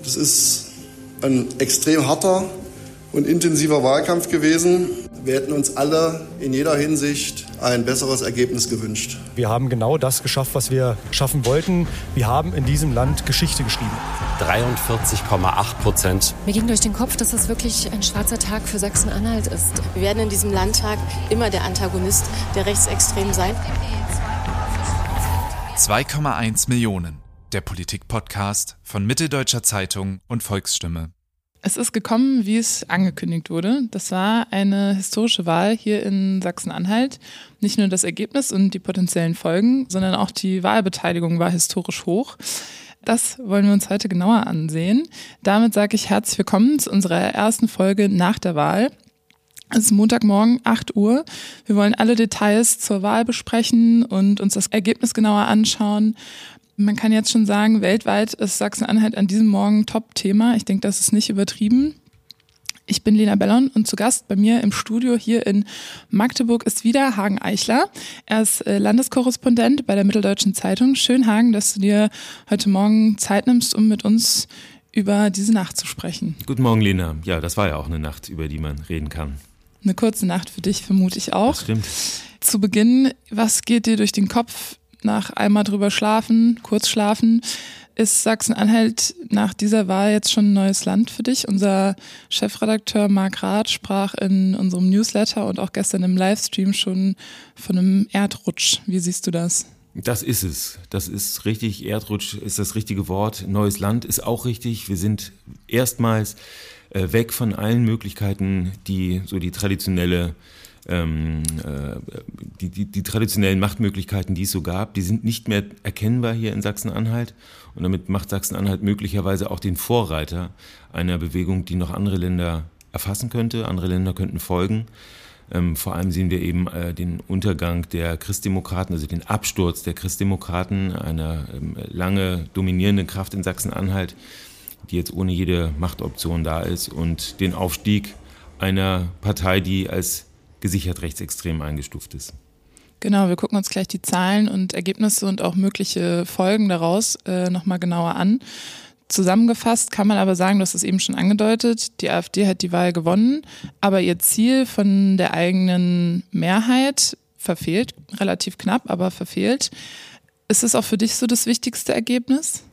Das ist ein extrem harter und intensiver Wahlkampf gewesen. Wir hätten uns alle in jeder Hinsicht ein besseres Ergebnis gewünscht. Wir haben genau das geschafft, was wir schaffen wollten. Wir haben in diesem Land Geschichte geschrieben. 43,8%. Mir ging durch den Kopf, dass das wirklich ein schwarzer Tag für Sachsen-Anhalt ist. Wir werden in diesem Landtag immer der Antagonist der Rechtsextremen sein. 2,1 Millionen. Der Politik-Podcast von Mitteldeutscher Zeitung und Volksstimme. Es ist gekommen, wie es angekündigt wurde. Das war eine historische Wahl hier in Sachsen-Anhalt. Nicht nur das Ergebnis und die potenziellen Folgen, sondern auch die Wahlbeteiligung war historisch hoch. Das wollen wir uns heute genauer ansehen. Damit sage ich herzlich willkommen zu unserer ersten Folge nach der Wahl. Es ist Montagmorgen, 8 Uhr. Wir wollen alle Details zur Wahl besprechen und uns das Ergebnis genauer anschauen. Man kann jetzt schon sagen, weltweit ist Sachsen-Anhalt an diesem Morgen Top-Thema. Ich denke, das ist nicht übertrieben. Ich bin Lena Bellon und zu Gast bei mir im Studio hier in Magdeburg ist wieder Hagen Eichler. Er ist Landeskorrespondent bei der Mitteldeutschen Zeitung. Schön, Hagen, dass du dir heute Morgen Zeit nimmst, um mit uns über diese Nacht zu sprechen. Guten Morgen, Lena. Ja, das war ja auch eine Nacht, über die man reden kann. Eine kurze Nacht für dich, vermute ich auch. Das stimmt. Zu Beginn, was geht dir durch den Kopf nach einmal drüber schlafen, kurz schlafen? Ist Sachsen-Anhalt nach dieser Wahl jetzt schon ein neues Land für dich? Unser Chefredakteur Marc Rath sprach in unserem Newsletter und auch gestern im Livestream schon von einem Erdrutsch. Wie siehst du das? Das ist es. Das ist richtig. Erdrutsch ist das richtige Wort. Neues Land ist auch richtig. Wir sind erstmals weg von allen Möglichkeiten, die so die traditionellen Machtmöglichkeiten, die es so gab, die sind nicht mehr erkennbar hier in Sachsen-Anhalt. Und damit macht Sachsen-Anhalt möglicherweise auch den Vorreiter einer Bewegung, die noch andere Länder erfassen könnte. Andere Länder könnten folgen. Vor allem sehen wir eben den Untergang der Christdemokraten, also den Absturz der Christdemokraten, einer lange dominierenden Kraft in Sachsen-Anhalt, die jetzt ohne jede Machtoption da ist, und den Aufstieg einer Partei, die als gesichert rechtsextrem eingestuft ist. Genau, wir gucken uns gleich die Zahlen und Ergebnisse und auch mögliche Folgen daraus nochmal genauer an. Zusammengefasst kann man aber sagen, du hast es eben schon angedeutet, die AfD hat die Wahl gewonnen, aber ihr Ziel von der eigenen Mehrheit verfehlt, relativ knapp, aber verfehlt. Ist es auch für dich so das wichtigste Ergebnis?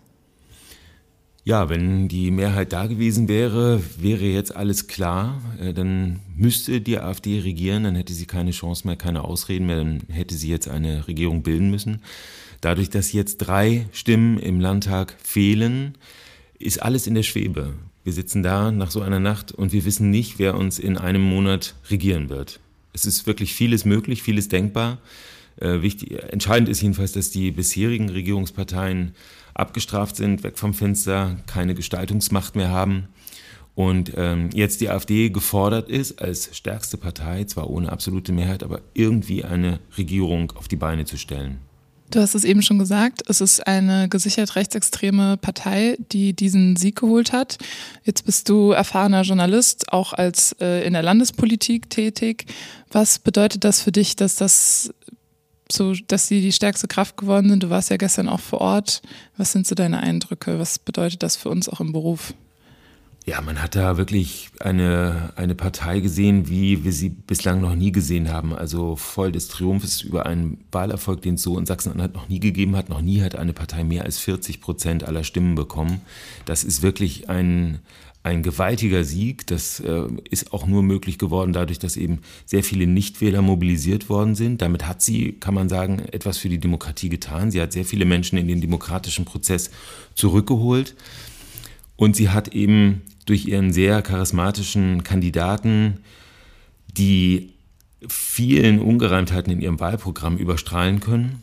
Ja, wenn die Mehrheit da gewesen wäre, wäre jetzt alles klar. Dann müsste die AfD regieren, dann hätte sie keine Chance mehr, keine Ausreden mehr, dann hätte sie jetzt eine Regierung bilden müssen. Dadurch, dass jetzt 3 Stimmen im Landtag fehlen, ist alles in der Schwebe. Wir sitzen da nach so einer Nacht und wir wissen nicht, wer uns in einem Monat regieren wird. Es ist wirklich vieles möglich, vieles denkbar. Entscheidend ist jedenfalls, dass die bisherigen Regierungsparteien abgestraft sind, weg vom Fenster, keine Gestaltungsmacht mehr haben und jetzt die AfD gefordert ist, als stärkste Partei, zwar ohne absolute Mehrheit, aber irgendwie eine Regierung auf die Beine zu stellen. Du hast es eben schon gesagt, es ist eine gesichert rechtsextreme Partei, die diesen Sieg geholt hat. Jetzt bist du erfahrener Journalist, auch als in der Landespolitik tätig. Was bedeutet das für dich, dass sie die stärkste Kraft geworden sind? Du warst ja gestern auch vor Ort. Was sind so deine Eindrücke? Was bedeutet das für uns auch im Beruf? Ja, man hat da wirklich eine Partei gesehen, wie wir sie bislang noch nie gesehen haben. Also voll des Triumphes über einen Wahlerfolg, den es so in Sachsen-Anhalt noch nie gegeben hat. Noch nie hat eine Partei mehr als 40% aller Stimmen bekommen. Das ist wirklich ein gewaltiger Sieg. Das ist auch nur möglich geworden dadurch, dass eben sehr viele Nichtwähler mobilisiert worden sind. Damit hat sie, kann man sagen, etwas für die Demokratie getan. Sie hat sehr viele Menschen in den demokratischen Prozess zurückgeholt. Und sie hat eben durch ihren sehr charismatischen Kandidaten die vielen Ungereimtheiten in ihrem Wahlprogramm überstrahlen können.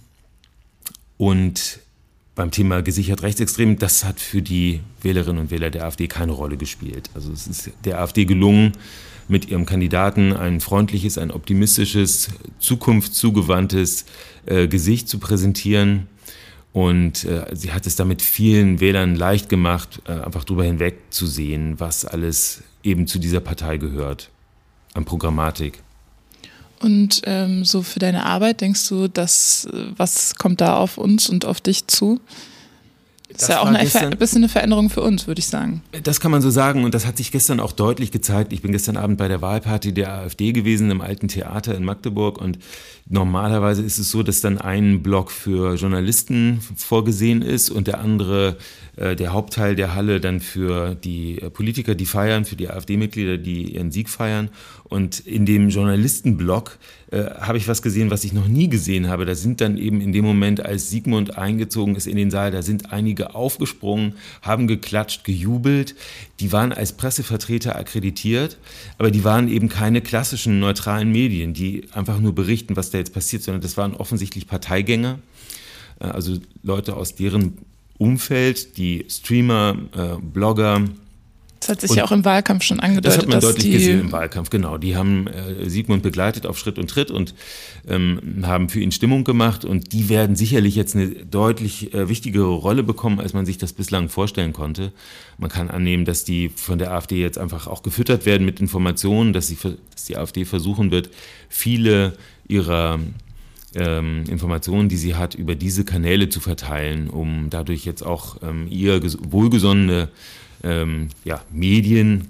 Und beim Thema gesichert rechtsextrem, das hat für die Wählerinnen und Wähler der AfD keine Rolle gespielt. Also es ist der AfD gelungen, mit ihrem Kandidaten ein freundliches, ein optimistisches, zukunftszugewandtes Gesicht zu präsentieren. Und sie hat es damit vielen Wählern leicht gemacht, einfach drüber hinweg zu sehen, was alles eben zu dieser Partei gehört, an Programmatik. Und so für deine Arbeit, denkst du, was kommt da auf uns und auf dich zu? Das ist ja auch ein bisschen eine Veränderung für uns, würde ich sagen. Das kann man so sagen und das hat sich gestern auch deutlich gezeigt. Ich bin gestern Abend bei der Wahlparty der AfD gewesen im Alten Theater in Magdeburg und normalerweise ist es so, dass dann ein Block für Journalisten vorgesehen ist und der andere, der Hauptteil der Halle dann für die Politiker, die feiern, für die AfD-Mitglieder, die ihren Sieg feiern. Und in dem Journalistenblock habe ich was gesehen, was ich noch nie gesehen habe. Da sind dann eben in dem Moment, als Sigmund eingezogen ist in den Saal, da sind einige aufgesprungen, haben geklatscht, gejubelt. Die waren als Pressevertreter akkreditiert, aber die waren eben keine klassischen neutralen Medien, die einfach nur berichten, was da jetzt passiert, sondern das waren offensichtlich Parteigänger, also Leute aus deren Umfeld, die Streamer, Blogger. Das hat sich ja auch im Wahlkampf schon angedeutet. Das hat man deutlich gesehen im Wahlkampf, genau. Die haben Sigmund begleitet auf Schritt und Tritt und haben für ihn Stimmung gemacht und die werden sicherlich jetzt eine deutlich wichtigere Rolle bekommen, als man sich das bislang vorstellen konnte. Man kann annehmen, dass die von der AfD jetzt einfach auch gefüttert werden mit Informationen, dass die AfD versuchen wird, viele ihrer Informationen, die sie hat, über diese Kanäle zu verteilen, um dadurch jetzt auch ihr wohlgesonnene Medien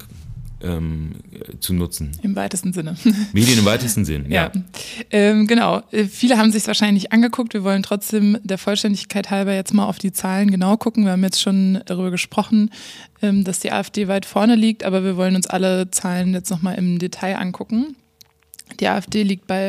zu nutzen. Im weitesten Sinne. Medien im weitesten Sinn, ja. Genau. Viele haben sich es wahrscheinlich angeguckt. Wir wollen trotzdem der Vollständigkeit halber jetzt mal auf die Zahlen genau gucken. Wir haben jetzt schon darüber gesprochen, dass die AfD weit vorne liegt, aber wir wollen uns alle Zahlen jetzt nochmal im Detail angucken. Die AfD liegt bei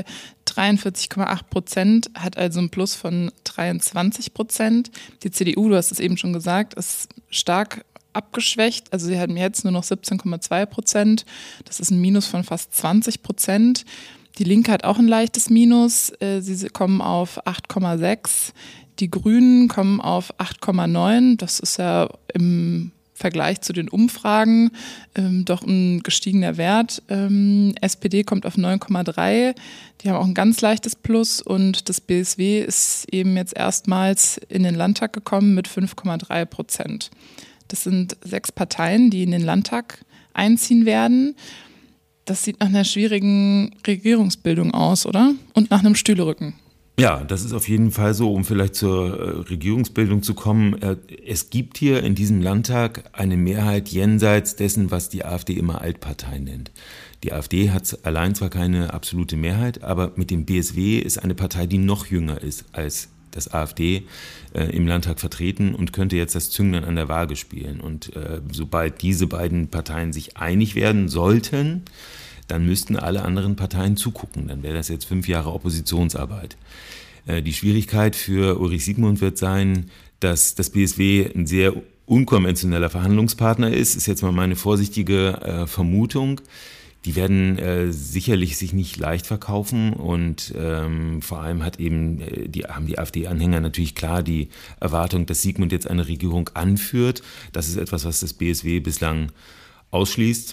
43,8%, hat also ein Plus von 23%. Die CDU, du hast es eben schon gesagt, ist stark abgeschwächt. Also sie haben jetzt nur noch 17,2%. Das ist ein Minus von fast 20%. Die Linke hat auch ein leichtes Minus. Sie kommen auf 8,6. Die Grünen kommen auf 8,9. Das ist ja im Vergleich zu den Umfragen doch ein gestiegener Wert. SPD kommt auf 9,3. Die haben auch ein ganz leichtes Plus und das BSW ist eben jetzt erstmals in den Landtag gekommen mit 5,3%. Das sind 6 Parteien, die in den Landtag einziehen werden. Das sieht nach einer schwierigen Regierungsbildung aus, oder? Und nach einem Stühlerücken. Ja, das ist auf jeden Fall so, um vielleicht zur Regierungsbildung zu kommen. Es gibt hier in diesem Landtag eine Mehrheit jenseits dessen, was die AfD immer Altpartei nennt. Die AfD hat allein zwar keine absolute Mehrheit, aber mit dem BSW ist eine Partei, die noch jünger ist als das AfD im Landtag vertreten und könnte jetzt das Zünglein an der Waage spielen. Und sobald diese beiden Parteien sich einig werden sollten, dann müssten alle anderen Parteien zugucken. Dann wäre das jetzt 5 Jahre Oppositionsarbeit. Die Schwierigkeit für Ulrich Sigmund wird sein, dass das BSW ein sehr unkonventioneller Verhandlungspartner ist jetzt mal meine vorsichtige Vermutung. Die werden sicherlich sich nicht leicht verkaufen und vor allem haben die AfD-Anhänger natürlich klar die Erwartung, dass Sigmund jetzt eine Regierung anführt. Das ist etwas, was das BSW bislang ausschließt.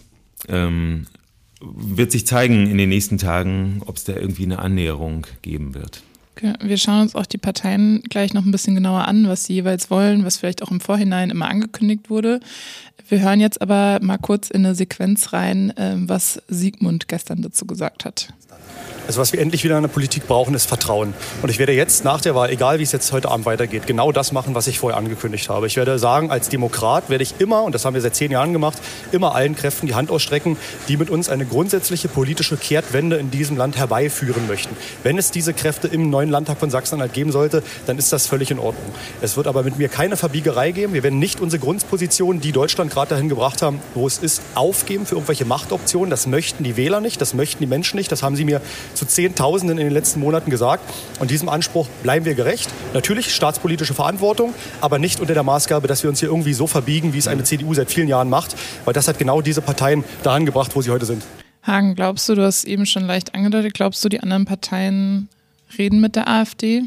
Wird sich zeigen in den nächsten Tagen, ob es da irgendwie eine Annäherung geben wird. Okay, wir schauen uns auch die Parteien gleich noch ein bisschen genauer an, was sie jeweils wollen, was vielleicht auch im Vorhinein immer angekündigt wurde. Wir hören jetzt aber mal kurz in eine Sequenz rein, was Sigmund gestern dazu gesagt hat. Also was wir endlich wieder in der Politik brauchen, ist Vertrauen. Und ich werde jetzt nach der Wahl, egal wie es jetzt heute Abend weitergeht, genau das machen, was ich vorher angekündigt habe. Ich werde sagen, als Demokrat werde ich immer, und das haben wir seit 10 Jahren gemacht, immer allen Kräften die Hand ausstrecken, die mit uns eine grundsätzliche politische Kehrtwende in diesem Land herbeiführen möchten. Wenn es diese Kräfte im neuen Landtag von Sachsen-Anhalt geben sollte, dann ist das völlig in Ordnung. Es wird aber mit mir keine Verbiegerei geben. Wir werden nicht unsere Grundposition, die Deutschland gerade dahin gebracht haben, wo es ist, aufgeben für irgendwelche Machtoptionen. Das möchten die Wähler nicht, das möchten die Menschen nicht. Das haben sie mir zu Zehntausenden in den letzten Monaten gesagt. Und diesem Anspruch bleiben wir gerecht. Natürlich staatspolitische Verantwortung, aber nicht unter der Maßgabe, dass wir uns hier irgendwie so verbiegen, wie es eine CDU seit vielen Jahren macht. Weil das hat genau diese Parteien dahin gebracht, wo sie heute sind. Hagen, glaubst du hast eben schon leicht angedeutet, glaubst du, die anderen Parteien reden mit der AfD?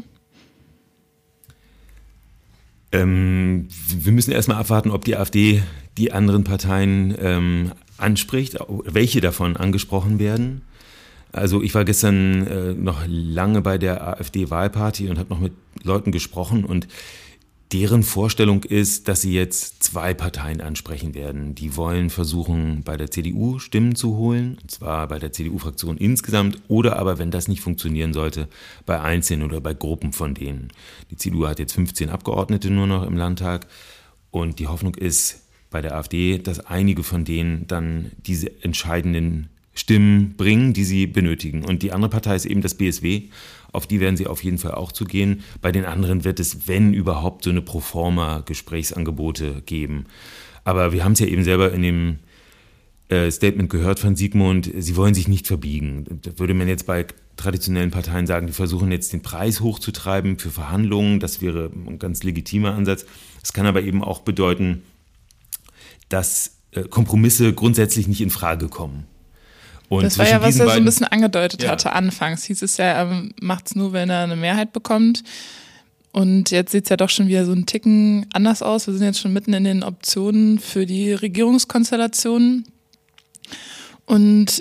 Wir müssen erstmal abwarten, ob die AfD die anderen Parteien anspricht, welche davon angesprochen werden. Also ich war gestern noch lange bei der AfD-Wahlparty und habe noch mit Leuten gesprochen und deren Vorstellung ist, dass sie jetzt 2 Parteien ansprechen werden. Die wollen versuchen, bei der CDU Stimmen zu holen, und zwar bei der CDU-Fraktion insgesamt, oder aber, wenn das nicht funktionieren sollte, bei Einzelnen oder bei Gruppen von denen. Die CDU hat jetzt 15 Abgeordnete nur noch im Landtag. Und die Hoffnung ist bei der AfD, dass einige von denen dann diese entscheidenden Stimmen bringen, die sie benötigen. Und die andere Partei ist eben das BSW. Auf die werden sie auf jeden Fall auch zugehen. Bei den anderen wird es, wenn überhaupt, so eine Proforma-Gesprächsangebote geben. Aber wir haben es ja eben selber in dem Statement gehört von Sigmund, sie wollen sich nicht verbiegen. Da würde man jetzt bei traditionellen Parteien sagen, die versuchen jetzt den Preis hochzutreiben für Verhandlungen. Das wäre ein ganz legitimer Ansatz. Das kann aber eben auch bedeuten, dass Kompromisse grundsätzlich nicht in Frage kommen. Und das war ja, was er so ein bisschen angedeutet hatte anfangs. Hieß es ja, er macht es nur, wenn er eine Mehrheit bekommt. Und jetzt sieht es ja doch schon wieder so einen Ticken anders aus. Wir sind jetzt schon mitten in den Optionen für die Regierungskonstellationen. Und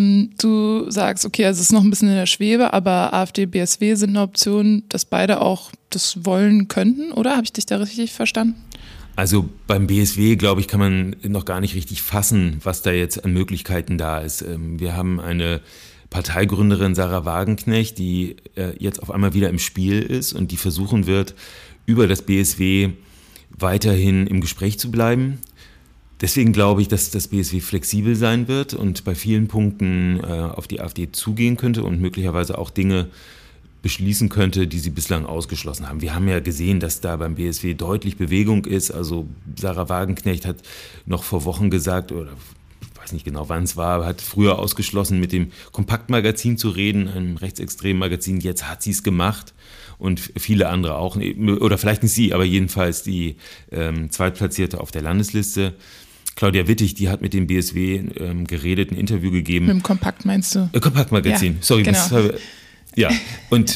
du sagst, okay, also es ist noch ein bisschen in der Schwebe, aber AfD, BSW sind eine Option, dass beide auch das wollen könnten, oder? Habe ich dich da richtig verstanden? Also beim BSW, glaube ich, kann man noch gar nicht richtig fassen, was da jetzt an Möglichkeiten da ist. Wir haben eine Parteigründerin, Sarah Wagenknecht, die jetzt auf einmal wieder im Spiel ist und die versuchen wird, über das BSW weiterhin im Gespräch zu bleiben. Deswegen glaube ich, dass das BSW flexibel sein wird und bei vielen Punkten auf die AfD zugehen könnte und möglicherweise auch Dinge beschließen könnte, die sie bislang ausgeschlossen haben. Wir haben ja gesehen, dass da beim BSW deutlich Bewegung ist. Also Sarah Wagenknecht hat noch vor Wochen gesagt, oder ich weiß nicht genau, wann es war, hat früher ausgeschlossen, mit dem Kompaktmagazin zu reden, einem rechtsextremen Magazin. Jetzt hat sie es gemacht und viele andere auch. Oder vielleicht nicht sie, aber jedenfalls die Zweitplatzierte auf der Landesliste. Claudia Wittig, die hat mit dem BSW geredet, ein Interview gegeben. Mit dem Kompakt meinst du? Kompaktmagazin, ja, sorry. Genau. Ja, und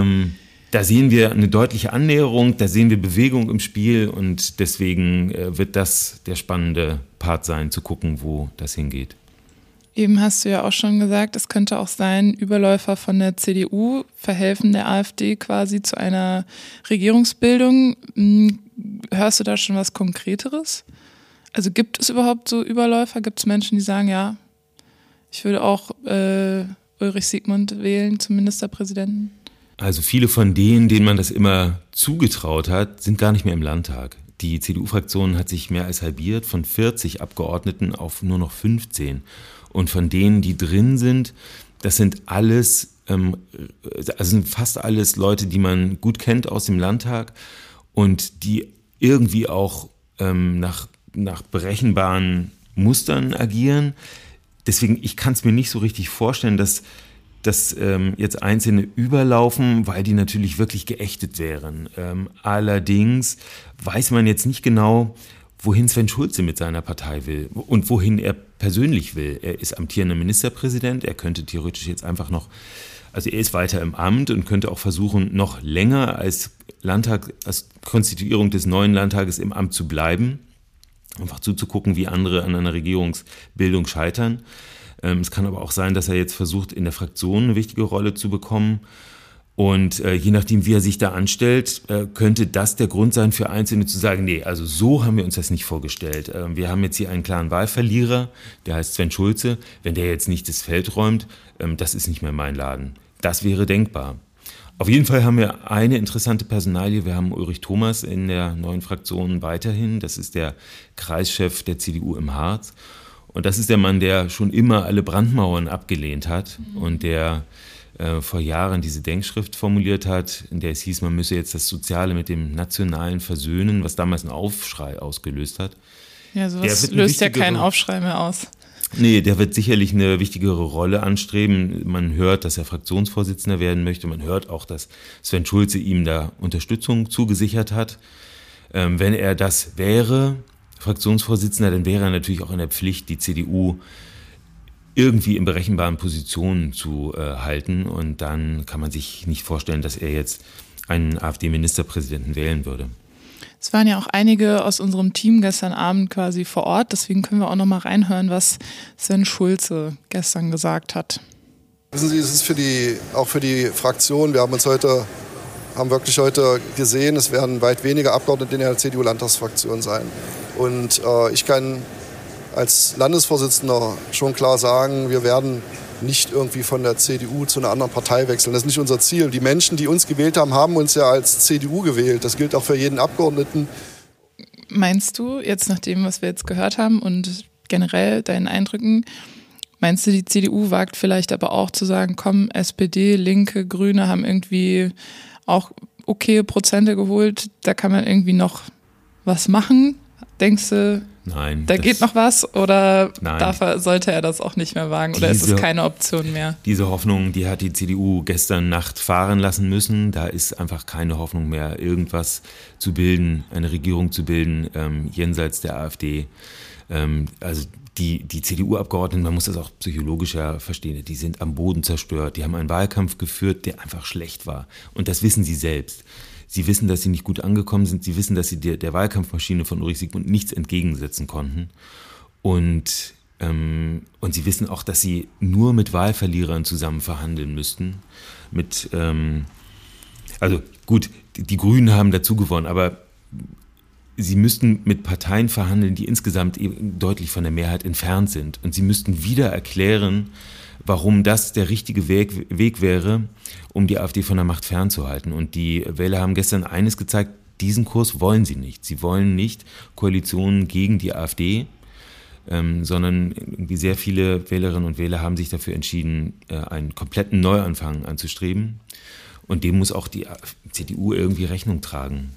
da sehen wir eine deutliche Annäherung, da sehen wir Bewegung im Spiel und deswegen wird das der spannende Part sein, zu gucken, wo das hingeht. Eben hast du ja auch schon gesagt, es könnte auch sein, Überläufer von der CDU verhelfen der AfD quasi zu einer Regierungsbildung. Hörst du da schon was Konkreteres? Also gibt es überhaupt so Überläufer? Gibt es Menschen, die sagen, ja, ich würde auch Ulrich Sigmund wählen zum Ministerpräsidenten? Also viele von denen man das immer zugetraut hat, sind gar nicht mehr im Landtag. Die CDU-Fraktion hat sich mehr als halbiert, von 40 Abgeordneten auf nur noch 15. Und von denen, die drin sind, das sind alles, also fast alles Leute, die man gut kennt aus dem Landtag und die irgendwie auch nach berechenbaren Mustern agieren. Deswegen, ich kann es mir nicht so richtig vorstellen, dass jetzt Einzelne überlaufen, weil die natürlich wirklich geächtet wären. Allerdings weiß man jetzt nicht genau, wohin Sven Schulze mit seiner Partei will und wohin er persönlich will. Er ist amtierender Ministerpräsident, er könnte theoretisch jetzt einfach noch, also er ist weiter im Amt und könnte auch versuchen, noch länger als Konstituierung des neuen Landtages im Amt zu bleiben. Einfach zuzugucken, wie andere an einer Regierungsbildung scheitern. Es kann aber auch sein, dass er jetzt versucht, in der Fraktion eine wichtige Rolle zu bekommen. Und je nachdem, wie er sich da anstellt, könnte das der Grund sein für Einzelne zu sagen, nee, also so haben wir uns das nicht vorgestellt. Wir haben jetzt hier einen klaren Wahlverlierer, der heißt Sven Schulze. Wenn der jetzt nicht das Feld räumt, das ist nicht mehr mein Laden. Das wäre denkbar. Auf jeden Fall haben wir eine interessante Personalie. Wir haben Ulrich Thomas in der neuen Fraktion weiterhin. Das ist der Kreischef der CDU im Harz. Und das ist der Mann, der schon immer alle Brandmauern abgelehnt hat und der vor Jahren diese Denkschrift formuliert hat, in der es hieß, man müsse jetzt das Soziale mit dem Nationalen versöhnen, was damals einen Aufschrei ausgelöst hat. Ja, sowas löst ja keinen Aufschrei mehr aus. Nee, der wird sicherlich eine wichtigere Rolle anstreben. Man hört, dass er Fraktionsvorsitzender werden möchte. Man hört auch, dass Sven Schulze ihm da Unterstützung zugesichert hat. Wenn er das wäre, Fraktionsvorsitzender, dann wäre er natürlich auch in der Pflicht, die CDU irgendwie in berechenbaren Positionen zu halten. Und dann kann man sich nicht vorstellen, dass er jetzt einen AfD-Ministerpräsidenten wählen würde. Es waren ja auch einige aus unserem Team gestern Abend quasi vor Ort. Deswegen können wir auch noch mal reinhören, was Sven Schulze gestern gesagt hat. Wissen Sie, es ist auch für die Fraktion, wir haben wirklich heute gesehen, es werden weit weniger Abgeordnete in der CDU-Landtagsfraktion sein. Und ich kann als Landesvorsitzender schon klar sagen, wir werden nicht irgendwie von der CDU zu einer anderen Partei wechseln. Das ist nicht unser Ziel. Die Menschen, die uns gewählt haben, haben uns ja als CDU gewählt. Das gilt auch für jeden Abgeordneten. Meinst du, jetzt nach dem, was wir jetzt gehört haben und generell deinen Eindrücken, meinst du, die CDU wagt vielleicht aber auch zu sagen, komm, SPD, Linke, Grüne haben irgendwie auch okay Prozente geholt, da kann man irgendwie noch was machen? Denkst du, nein, da geht noch was oder nein. Sollte er das auch nicht mehr wagen oder ist es keine Option mehr? Diese Hoffnung, die hat die CDU gestern Nacht fahren lassen müssen. Da ist einfach keine Hoffnung mehr, irgendwas zu bilden, eine Regierung zu bilden, jenseits der AfD. Also die CDU-Abgeordneten, man muss das auch psychologischer verstehen, die sind am Boden zerstört. Die haben einen Wahlkampf geführt, der einfach schlecht war. Und das wissen sie selbst. Sie wissen, dass sie nicht gut angekommen sind. Sie wissen, dass sie der Wahlkampfmaschine von Ulrich Siegmund nichts entgegensetzen konnten. Und sie wissen auch, dass sie nur mit Wahlverlierern zusammen verhandeln müssten. Also gut, die Grünen haben dazu gewonnen, aber sie müssten mit Parteien verhandeln, die insgesamt eben deutlich von der Mehrheit entfernt sind. Und sie müssten wieder erklären, warum das der richtige Weg wäre, um die AfD von der Macht fernzuhalten. Und die Wähler haben gestern eines gezeigt, diesen Kurs wollen sie nicht. Sie wollen nicht Koalitionen gegen die AfD, sondern irgendwie sehr viele Wählerinnen und Wähler haben sich dafür entschieden, einen kompletten Neuanfang anzustreben. Und dem muss auch die CDU irgendwie Rechnung tragen.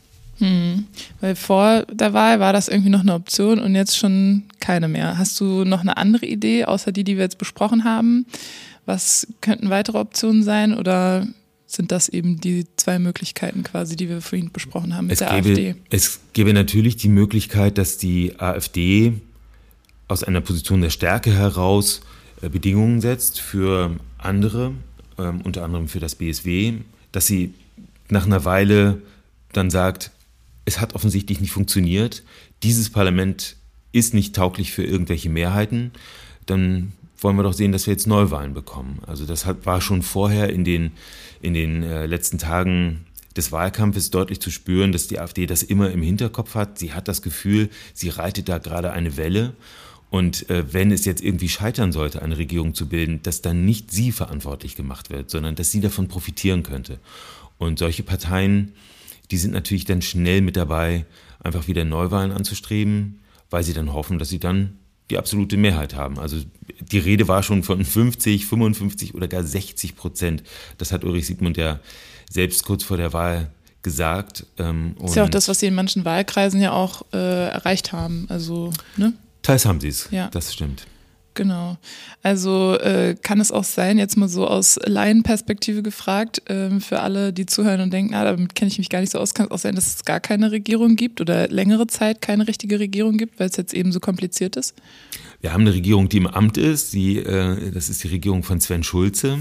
Weil vor der Wahl war das irgendwie noch eine Option und jetzt schon keine mehr. Hast du noch eine andere Idee, außer die wir jetzt besprochen haben? Was könnten weitere Optionen sein oder sind das eben die zwei Möglichkeiten quasi, die wir vorhin besprochen haben mit der AfD? Es gäbe natürlich die Möglichkeit, dass die AfD aus einer Position der Stärke heraus Bedingungen setzt für andere, unter anderem für das BSW, dass sie nach einer Weile dann sagt, es hat offensichtlich nicht funktioniert, dieses Parlament ist nicht tauglich für irgendwelche Mehrheiten, dann wollen wir doch sehen, dass wir jetzt Neuwahlen bekommen. Also das war schon vorher in den letzten Tagen des Wahlkampfes deutlich zu spüren, dass die AfD das immer im Hinterkopf hat. Sie hat das Gefühl, sie reitet da gerade eine Welle. Und wenn es jetzt irgendwie scheitern sollte, eine Regierung zu bilden, dass dann nicht sie verantwortlich gemacht wird, sondern dass sie davon profitieren könnte. Und solche Parteien, die sind natürlich dann schnell mit dabei, einfach wieder Neuwahlen anzustreben, weil sie dann hoffen, dass sie dann die absolute Mehrheit haben. Also die Rede war schon von 50, 55 oder gar 60%. Das hat Ulrich Siegmund ja selbst kurz vor der Wahl gesagt. Ist ja auch das, was sie in manchen Wahlkreisen ja auch erreicht haben. Also, ne? Teils haben sie es, ja. Das stimmt. Genau. Also kann es auch sein, jetzt mal so aus Laienperspektive gefragt, für alle, die zuhören und denken, damit kenne ich mich gar nicht so aus, kann es auch sein, dass es gar keine Regierung gibt oder längere Zeit keine richtige Regierung gibt, weil es jetzt eben so kompliziert ist? Wir haben eine Regierung, die im Amt ist. Das ist die Regierung von Sven Schulze.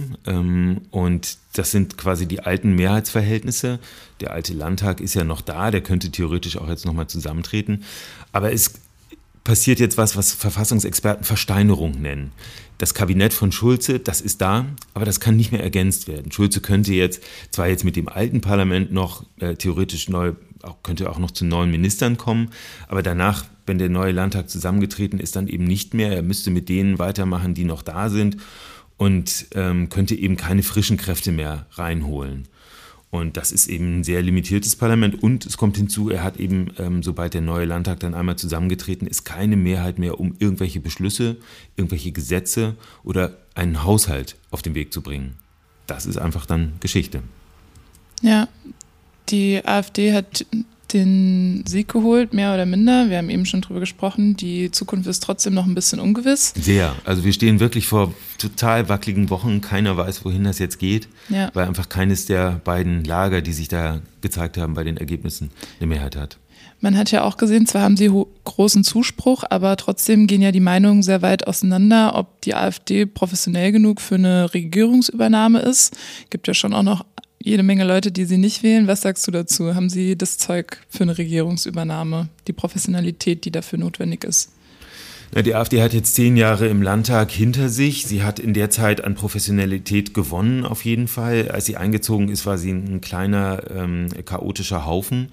Und das sind quasi die alten Mehrheitsverhältnisse. Der alte Landtag ist ja noch da, der könnte theoretisch auch jetzt nochmal zusammentreten. Aber es passiert jetzt was Verfassungsexperten Versteinerung nennen. Das Kabinett von Schulze, das ist da, aber das kann nicht mehr ergänzt werden. Schulze könnte jetzt, zwar jetzt mit dem alten Parlament noch theoretisch könnte auch noch zu neuen Ministern kommen, aber danach, wenn der neue Landtag zusammengetreten ist, dann eben nicht mehr. Er müsste mit denen weitermachen, die noch da sind und könnte eben keine frischen Kräfte mehr reinholen. Und das ist eben ein sehr limitiertes Parlament und es kommt hinzu, er hat eben, sobald der neue Landtag dann einmal zusammengetreten ist, keine Mehrheit mehr, um irgendwelche Beschlüsse, irgendwelche Gesetze oder einen Haushalt auf den Weg zu bringen. Das ist einfach dann Geschichte. Ja, die AfD hat den Sieg geholt, mehr oder minder. Wir haben eben schon drüber gesprochen, die Zukunft ist trotzdem noch ein bisschen ungewiss. Sehr. Also wir stehen wirklich vor total wackeligen Wochen. Keiner weiß, wohin das jetzt geht, weil einfach keines der beiden Lager, die sich da gezeigt haben bei den Ergebnissen, eine Mehrheit hat. Man hat ja auch gesehen, zwar haben sie großen Zuspruch, aber trotzdem gehen ja die Meinungen sehr weit auseinander, ob die AfD professionell genug für eine Regierungsübernahme ist. Gibt ja schon auch noch jede Menge Leute, die sie nicht wählen. Was sagst du dazu? Haben sie das Zeug für eine Regierungsübernahme, die Professionalität, die dafür notwendig ist? Die AfD hat jetzt 10 Jahre im Landtag hinter sich. Sie hat in der Zeit an Professionalität gewonnen, auf jeden Fall. Als sie eingezogen ist, war sie ein kleiner, chaotischer Haufen.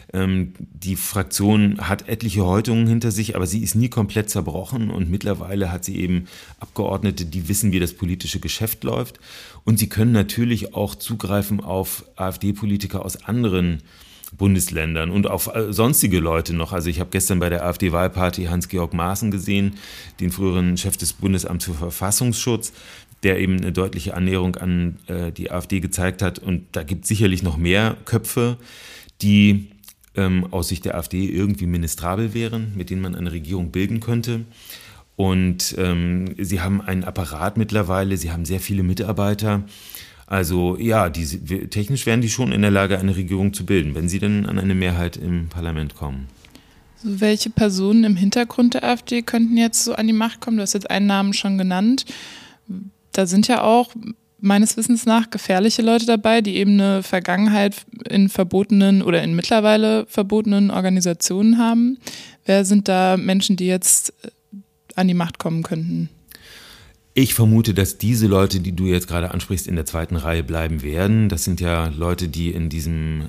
Die Fraktion hat etliche Häutungen hinter sich, aber sie ist nie komplett zerbrochen und mittlerweile hat sie eben Abgeordnete, die wissen, wie das politische Geschäft läuft und sie können natürlich auch zugreifen auf AfD-Politiker aus anderen Bundesländern und auf sonstige Leute noch. Also ich habe gestern bei der AfD-Wahlparty Hans-Georg Maaßen gesehen, den früheren Chef des Bundesamts für Verfassungsschutz, der eben eine deutliche Annäherung an die AfD gezeigt hat. Und da gibt es sicherlich noch mehr Köpfe, die aus Sicht der AfD irgendwie ministrabel wären, mit denen man eine Regierung bilden könnte. Und sie haben einen Apparat mittlerweile, sie haben sehr viele Mitarbeiter. Also ja, technisch wären die schon in der Lage, eine Regierung zu bilden, wenn sie denn an eine Mehrheit im Parlament kommen. So, welche Personen im Hintergrund der AfD könnten jetzt so an die Macht kommen? Du hast jetzt einen Namen schon genannt. Da sind ja auch meines Wissens nach gefährliche Leute dabei, die eben eine Vergangenheit in verbotenen oder in mittlerweile verbotenen Organisationen haben. Wer sind da Menschen, die jetzt an die Macht kommen könnten? Ich vermute, dass diese Leute, die du jetzt gerade ansprichst, in der zweiten Reihe bleiben werden. Das sind ja Leute, die in diesem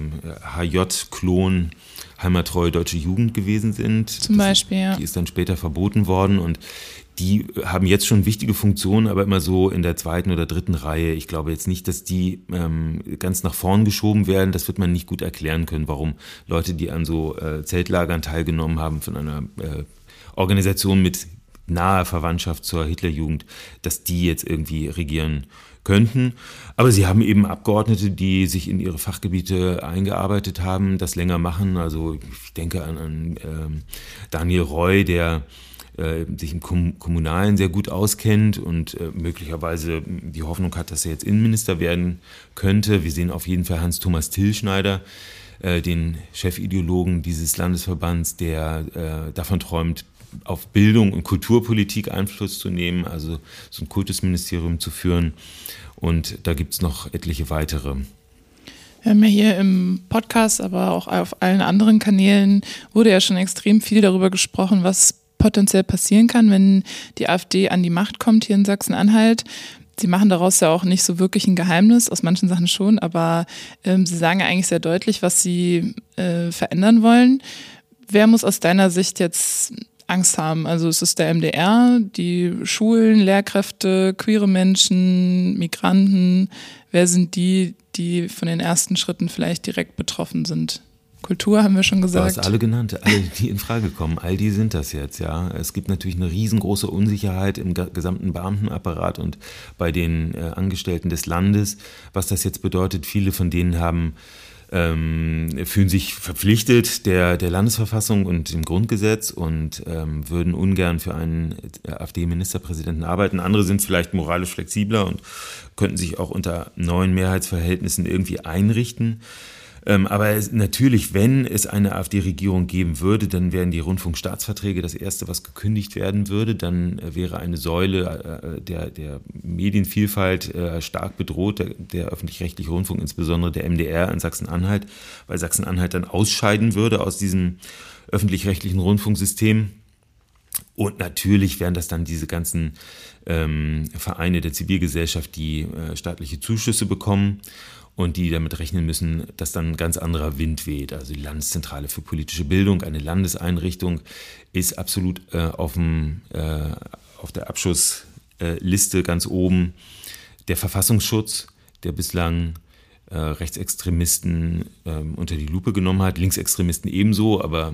HJ-Klon Heimattreue Deutsche Jugend gewesen sind. Zum Beispiel, ja. Die ist dann später verboten worden und die haben jetzt schon wichtige Funktionen, aber immer so in der zweiten oder dritten Reihe. Ich glaube jetzt nicht, dass die ganz nach vorn geschoben werden. Das wird man nicht gut erklären können, warum Leute, die an so Zeltlagern teilgenommen haben von einer Organisation mit nahe Verwandtschaft zur Hitlerjugend, dass die jetzt irgendwie regieren könnten. Aber sie haben eben Abgeordnete, die sich in ihre Fachgebiete eingearbeitet haben, das länger machen. Also ich denke an Daniel Roy, der sich im Kommunalen sehr gut auskennt und möglicherweise die Hoffnung hat, dass er jetzt Innenminister werden könnte. Wir sehen auf jeden Fall Hans-Thomas Tillschneider, den Chefideologen dieses Landesverbands, der davon träumt, auf Bildung und Kulturpolitik Einfluss zu nehmen, also so ein Kultusministerium zu führen. Und da gibt es noch etliche weitere. Wir haben ja hier im Podcast, aber auch auf allen anderen Kanälen wurde ja schon extrem viel darüber gesprochen, was potenziell passieren kann, wenn die AfD an die Macht kommt hier in Sachsen-Anhalt. Sie machen daraus ja auch nicht so wirklich ein Geheimnis, aus manchen Sachen schon, aber sie sagen ja eigentlich sehr deutlich, was sie verändern wollen. Wer muss aus deiner Sicht jetzt Angst haben? Also ist es der MDR, die Schulen, Lehrkräfte, queere Menschen, Migranten? Wer sind die von den ersten Schritten vielleicht direkt betroffen sind? Kultur haben wir schon gesagt. Du hast alle genannt, alle, die in Frage kommen, all die sind das jetzt, ja. Es gibt natürlich eine riesengroße Unsicherheit im gesamten Beamtenapparat und bei den Angestellten des Landes, was das jetzt bedeutet. Viele von denen fühlen sich verpflichtet der Landesverfassung und dem Grundgesetz und würden ungern für einen AfD-Ministerpräsidenten arbeiten. Andere sind vielleicht moralisch flexibler und könnten sich auch unter neuen Mehrheitsverhältnissen irgendwie einrichten. Aber natürlich, wenn es eine AfD-Regierung geben würde, dann wären die Rundfunkstaatsverträge das Erste, was gekündigt werden würde. Dann wäre eine Säule der Medienvielfalt stark bedroht, der öffentlich-rechtliche Rundfunk, insbesondere der MDR in Sachsen-Anhalt, weil Sachsen-Anhalt dann ausscheiden würde aus diesem öffentlich-rechtlichen Rundfunksystem. Und natürlich wären das dann diese ganzen Vereine der Zivilgesellschaft, die staatliche Zuschüsse bekommen und die damit rechnen müssen, dass dann ein ganz anderer Wind weht. Also die Landeszentrale für politische Bildung, eine Landeseinrichtung, ist absolut auf der Abschussliste ganz oben. Der Verfassungsschutz, der bislang Rechtsextremisten unter die Lupe genommen hat, Linksextremisten ebenso, aber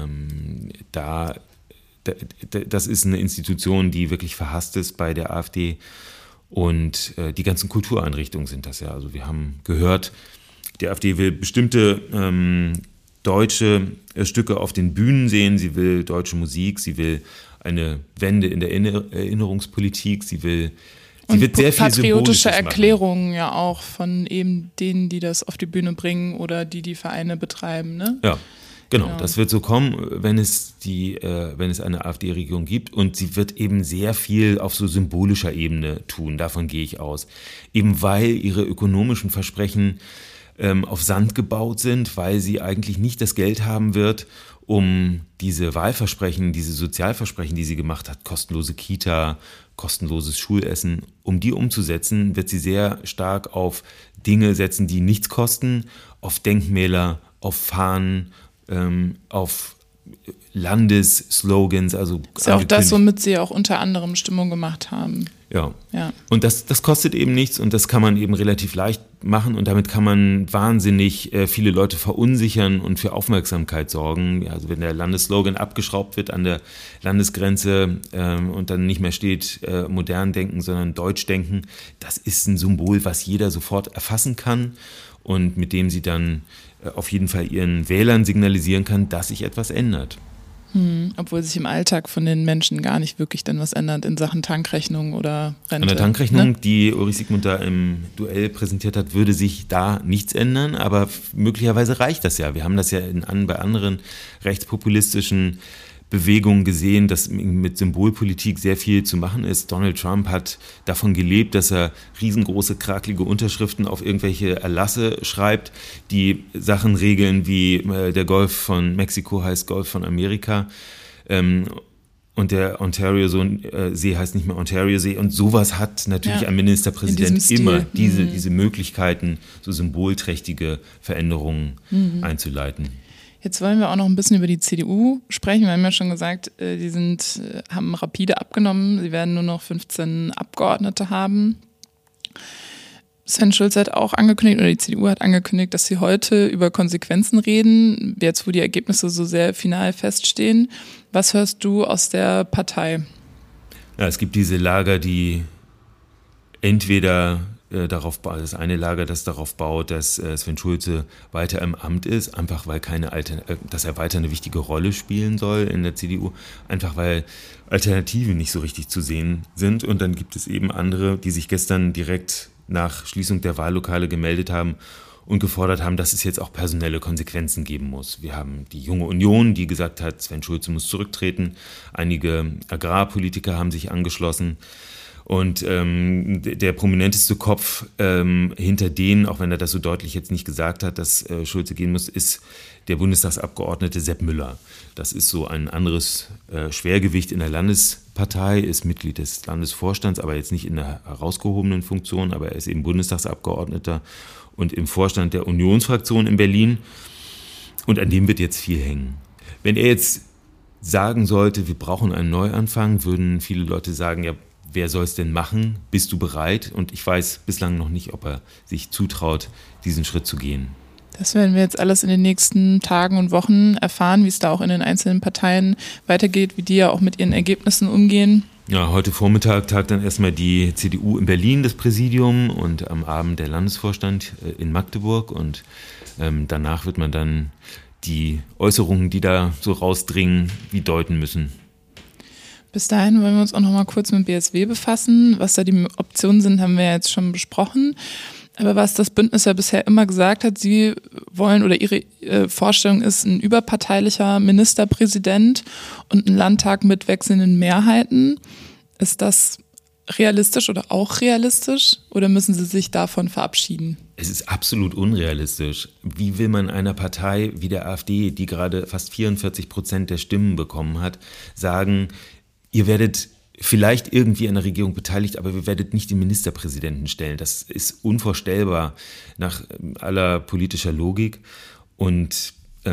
das ist eine Institution, die wirklich verhasst ist bei der AfD. Und die ganzen Kultureinrichtungen sind das ja. Also wir haben gehört, die AfD will bestimmte deutsche Stücke auf den Bühnen sehen. Sie will deutsche Musik, sie will eine Wende in der Erinnerungspolitik, sie wird sehr viel patriotische Erklärungen ja auch von eben denen, die das auf die Bühne bringen oder die Vereine betreiben, ne? Ja. Genau, das wird so kommen, wenn es eine AfD-Regierung gibt, und sie wird eben sehr viel auf so symbolischer Ebene tun, davon gehe ich aus. Eben weil ihre ökonomischen Versprechen auf Sand gebaut sind, weil sie eigentlich nicht das Geld haben wird, um diese Wahlversprechen, diese Sozialversprechen, die sie gemacht hat, kostenlose Kita, kostenloses Schulessen, um die umzusetzen, wird sie sehr stark auf Dinge setzen, die nichts kosten, auf Denkmäler, auf Fahnen, auf Landesslogans. Also das ist ja auch das, womit sie auch unter anderem Stimmung gemacht haben. Ja. Und das kostet eben nichts und das kann man eben relativ leicht machen und damit kann man wahnsinnig viele Leute verunsichern und für Aufmerksamkeit sorgen. Ja, also wenn der Landesslogan abgeschraubt wird an der Landesgrenze und dann nicht mehr steht modern denken, sondern deutsch denken, das ist ein Symbol, was jeder sofort erfassen kann und mit dem sie dann auf jeden Fall ihren Wählern signalisieren kann, dass sich etwas ändert. Obwohl sich im Alltag von den Menschen gar nicht wirklich dann was ändert in Sachen Tankrechnung oder Rente. An der Tankrechnung, ne? Die Ulrich Siegmund da im Duell präsentiert hat, würde sich da nichts ändern, aber möglicherweise reicht das ja. Wir haben das ja bei anderen rechtspopulistischen Bewegungen gesehen, dass mit Symbolpolitik sehr viel zu machen ist. Donald Trump hat davon gelebt, dass er riesengroße, krakelige Unterschriften auf irgendwelche Erlasse schreibt, die Sachen regeln wie der Golf von Mexiko heißt Golf von Amerika und der Ontario-See heißt nicht mehr Ontario-See und sowas hat natürlich ein Ministerpräsident immer, diese Möglichkeiten, so symbolträchtige Veränderungen einzuleiten. Jetzt wollen wir auch noch ein bisschen über die CDU sprechen. Wir haben ja schon gesagt, die haben rapide abgenommen. Sie werden nur noch 15 Abgeordnete haben. Sven Schulze hat auch angekündigt, oder die CDU hat angekündigt, dass sie heute über Konsequenzen reden, jetzt wo die Ergebnisse so sehr final feststehen. Was hörst du aus der Partei? Ja, es gibt diese Lager, die entweder darauf baut, das eine Lager, das darauf baut, dass Sven Schulze weiter im Amt ist, einfach weil dass er weiter eine wichtige Rolle spielen soll in der CDU, einfach weil Alternativen nicht so richtig zu sehen sind. Und dann gibt es eben andere, die sich gestern direkt nach Schließung der Wahllokale gemeldet haben und gefordert haben, dass es jetzt auch personelle Konsequenzen geben muss. Wir haben die Junge Union, die gesagt hat, Sven Schulze muss zurücktreten. Einige Agrarpolitiker haben sich angeschlossen. Und der prominenteste Kopf hinter denen, auch wenn er das so deutlich jetzt nicht gesagt hat, dass Schulze gehen muss, ist der Bundestagsabgeordnete Sepp Müller. Das ist so ein anderes Schwergewicht in der Landespartei, ist Mitglied des Landesvorstands, aber jetzt nicht in der herausgehobenen Funktion, aber er ist eben Bundestagsabgeordneter und im Vorstand der Unionsfraktion in Berlin. Und an dem wird jetzt viel hängen. Wenn er jetzt sagen sollte, wir brauchen einen Neuanfang, würden viele Leute sagen, ja, wer soll es denn machen? Bist du bereit? Und ich weiß bislang noch nicht, ob er sich zutraut, diesen Schritt zu gehen. Das werden wir jetzt alles in den nächsten Tagen und Wochen erfahren, wie es da auch in den einzelnen Parteien weitergeht, wie die ja auch mit ihren Ergebnissen umgehen. Ja, heute Vormittag tagt dann erstmal die CDU in Berlin das Präsidium und am Abend der Landesvorstand in Magdeburg. Und danach wird man dann die Äußerungen, die da so rausdringen, wie deuten müssen. Bis dahin wollen wir uns auch noch mal kurz mit BSW befassen. Was da die Optionen sind, haben wir ja jetzt schon besprochen. Aber was das Bündnis ja bisher immer gesagt hat, sie wollen oder ihre Vorstellung ist ein überparteilicher Ministerpräsident und ein Landtag mit wechselnden Mehrheiten. Ist das realistisch oder auch realistisch oder müssen sie sich davon verabschieden? Es ist absolut unrealistisch. Wie will man einer Partei wie der AfD, die gerade fast 44% der Stimmen bekommen hat, sagen, ihr werdet vielleicht irgendwie an der Regierung beteiligt, aber wir werdet nicht den Ministerpräsidenten stellen. Das ist unvorstellbar nach aller politischer Logik. Und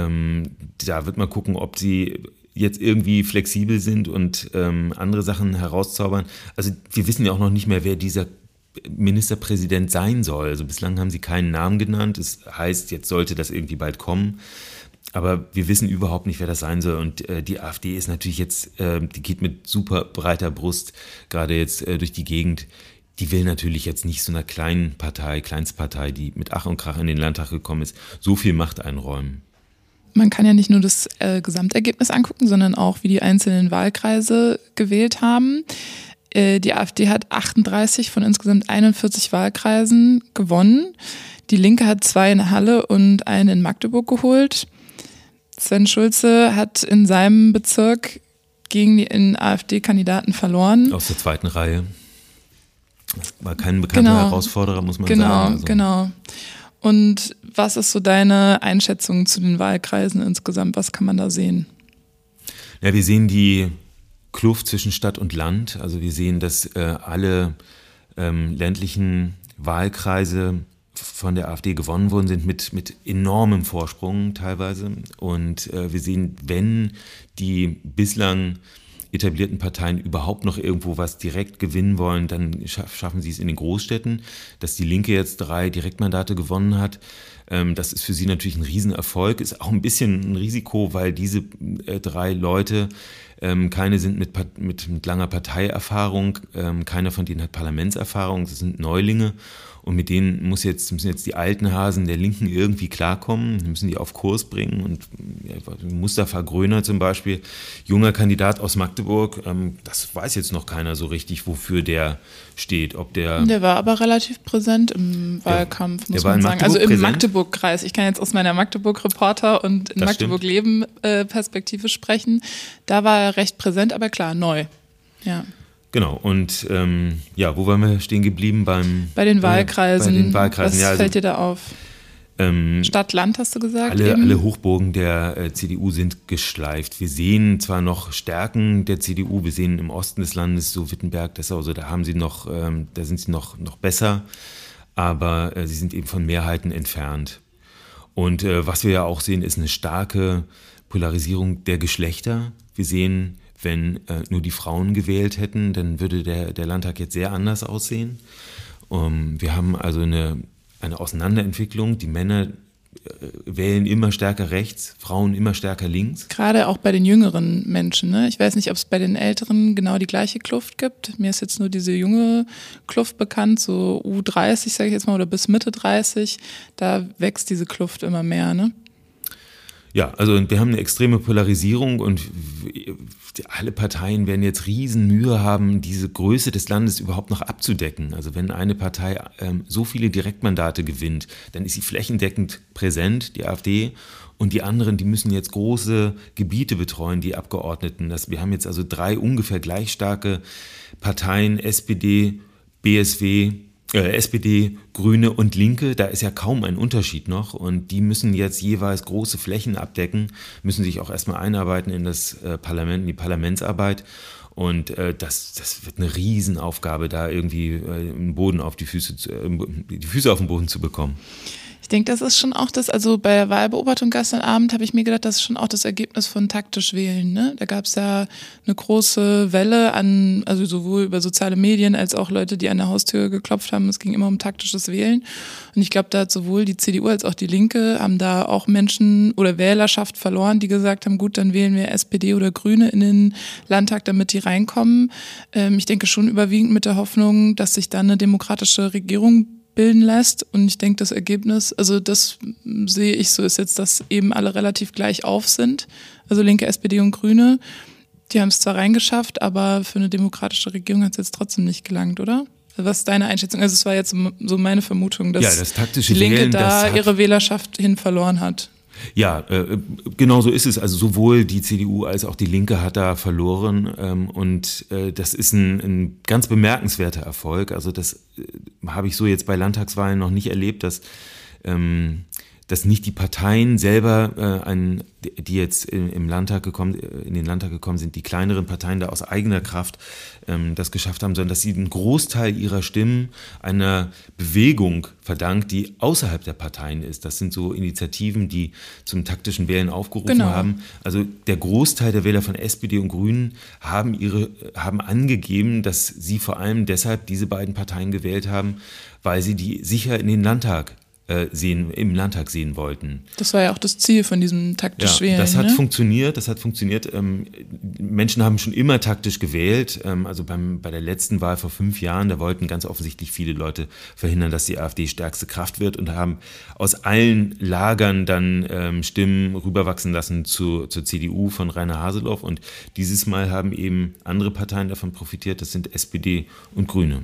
da wird man gucken, ob sie jetzt irgendwie flexibel sind und andere Sachen herauszaubern. Also wir wissen ja auch noch nicht mehr, wer dieser Ministerpräsident sein soll. Also bislang haben sie keinen Namen genannt. Es heißt, jetzt sollte das irgendwie bald kommen. Aber wir wissen überhaupt nicht, wer das sein soll. Und die AfD ist natürlich jetzt, die geht mit super breiter Brust gerade jetzt durch die Gegend. Die will natürlich jetzt nicht so einer Kleinstpartei, die mit Ach und Krach in den Landtag gekommen ist, so viel Macht einräumen. Man kann ja nicht nur das Gesamtergebnis angucken, sondern auch, wie die einzelnen Wahlkreise gewählt haben. Die AfD hat 38 von insgesamt 41 Wahlkreisen gewonnen. Die Linke hat 2 in Halle und einen in Magdeburg geholt. Sven Schulze hat in seinem Bezirk gegen den AfD-Kandidaten verloren. Aus der zweiten Reihe. Das war kein bekannter Herausforderer, muss man sagen. Also. Genau. Und was ist so deine Einschätzung zu den Wahlkreisen insgesamt? Was kann man da sehen? Ja, wir sehen die Kluft zwischen Stadt und Land. Also wir sehen, dass alle ländlichen Wahlkreise von der AfD gewonnen worden sind, mit enormem Vorsprung teilweise. Und wir sehen, wenn die bislang etablierten Parteien überhaupt noch irgendwo was direkt gewinnen wollen, dann schaffen sie es in den Großstädten. Dass die Linke jetzt 3 Direktmandate gewonnen hat, das ist für sie natürlich ein Riesenerfolg, ist auch ein bisschen ein Risiko, weil diese 3 Leute, keine sind mit langer Parteierfahrung, keiner von denen hat Parlamentserfahrung, das sind Neulinge. Und mit denen müssen jetzt die alten Hasen der Linken irgendwie klarkommen, müssen die auf Kurs bringen. Und Mustafa Gröner zum Beispiel, junger Kandidat aus Magdeburg, das weiß jetzt noch keiner so richtig, wofür der steht. Der war aber relativ präsent im Wahlkampf, muss man sagen. Also im Magdeburg-Kreis. Ich kann jetzt aus meiner Magdeburg-Reporter und in Magdeburg-Leben-Perspektive sprechen. Da war er recht präsent, aber klar, neu. Ja. Genau, und wo waren wir stehen geblieben? Bei den Wahlkreisen. Was ja, fällt dir da auf? Stadt, Land hast du gesagt? Alle Hochburgen der CDU sind geschleift. Wir sehen zwar noch Stärken der CDU, wir sehen im Osten des Landes, so Wittenberg, Dessau, so, da sind sie noch besser, aber sie sind eben von Mehrheiten entfernt. Und was wir ja auch sehen, ist eine starke Polarisierung der Geschlechter. Wir sehen, wenn nur die Frauen gewählt hätten, dann würde der Landtag jetzt sehr anders aussehen. Wir haben also eine Auseinanderentwicklung. Die Männer wählen immer stärker rechts, Frauen immer stärker links. Gerade auch bei den jüngeren Menschen. Ne? Ich weiß nicht, ob es bei den Älteren genau die gleiche Kluft gibt. Mir ist jetzt nur diese junge Kluft bekannt, so U30, sage ich jetzt mal, oder bis Mitte 30. Da wächst diese Kluft immer mehr, ne? Ja, also wir haben eine extreme Polarisierung und alle Parteien werden jetzt riesen Mühe haben, diese Größe des Landes überhaupt noch abzudecken. Also wenn eine Partei so viele Direktmandate gewinnt, dann ist sie flächendeckend präsent, die AfD, und die anderen, die müssen jetzt große Gebiete betreuen, die Abgeordneten. Wir haben jetzt also 3 ungefähr gleich starke Parteien, SPD, SPD, Grüne und Linke, da ist ja kaum ein Unterschied noch, und die müssen jetzt jeweils große Flächen abdecken, müssen sich auch erstmal einarbeiten in das Parlament, in die Parlamentsarbeit, und das wird eine Riesenaufgabe, da irgendwie die Füße auf den Boden zu bekommen. Ich denke, das ist schon auch also bei der Wahlbeobachtung gestern Abend habe ich mir gedacht, das ist schon auch das Ergebnis von taktisch wählen. Ne? Da gab es ja eine große Welle also sowohl über soziale Medien als auch Leute, die an der Haustür geklopft haben. Es ging immer um taktisches Wählen. Und ich glaube, da hat sowohl die CDU als auch die Linke haben da auch Menschen oder Wählerschaft verloren, die gesagt haben, gut, dann wählen wir SPD oder Grüne in den Landtag, damit die reinkommen. Ich denke schon überwiegend mit der Hoffnung, dass sich da eine demokratische Regierung bilden lässt, und ich denke, das Ergebnis, also das sehe ich so, ist jetzt, dass eben alle relativ gleich auf sind, also Linke, SPD und Grüne, die haben es zwar reingeschafft, aber für eine demokratische Regierung hat es jetzt trotzdem nicht gelangt, oder? Was ist deine Einschätzung? Also es war jetzt so meine Vermutung, dass das taktische die Linke Wählen, da ihre Wählerschaft hin verloren hat. Ja, genau so ist es. Also sowohl die CDU als auch die Linke hat da verloren, und das ist ein ganz bemerkenswerter Erfolg. Also das habe ich so jetzt bei Landtagswahlen noch nicht erlebt, dass nicht die Parteien selber, die jetzt in den Landtag gekommen sind, die kleineren Parteien da aus eigener Kraft das geschafft haben, sondern dass sie einen Großteil ihrer Stimmen einer Bewegung verdankt, die außerhalb der Parteien ist. Das sind so Initiativen, die zum taktischen Wählen aufgerufen haben. Also der Großteil der Wähler von SPD und Grünen haben angegeben, dass sie vor allem deshalb diese beiden Parteien gewählt haben, weil sie die sicher in den Landtag im Landtag sehen wollten. Das war ja auch das Ziel von diesem taktisch Wählen. Das hat funktioniert. Menschen haben schon immer taktisch gewählt. Also bei der letzten Wahl vor 5 Jahren, da wollten ganz offensichtlich viele Leute verhindern, dass die AfD stärkste Kraft wird, und haben aus allen Lagern dann Stimmen rüberwachsen lassen zur CDU von Rainer Haseloff. Und dieses Mal haben eben andere Parteien davon profitiert. Das sind SPD und Grüne.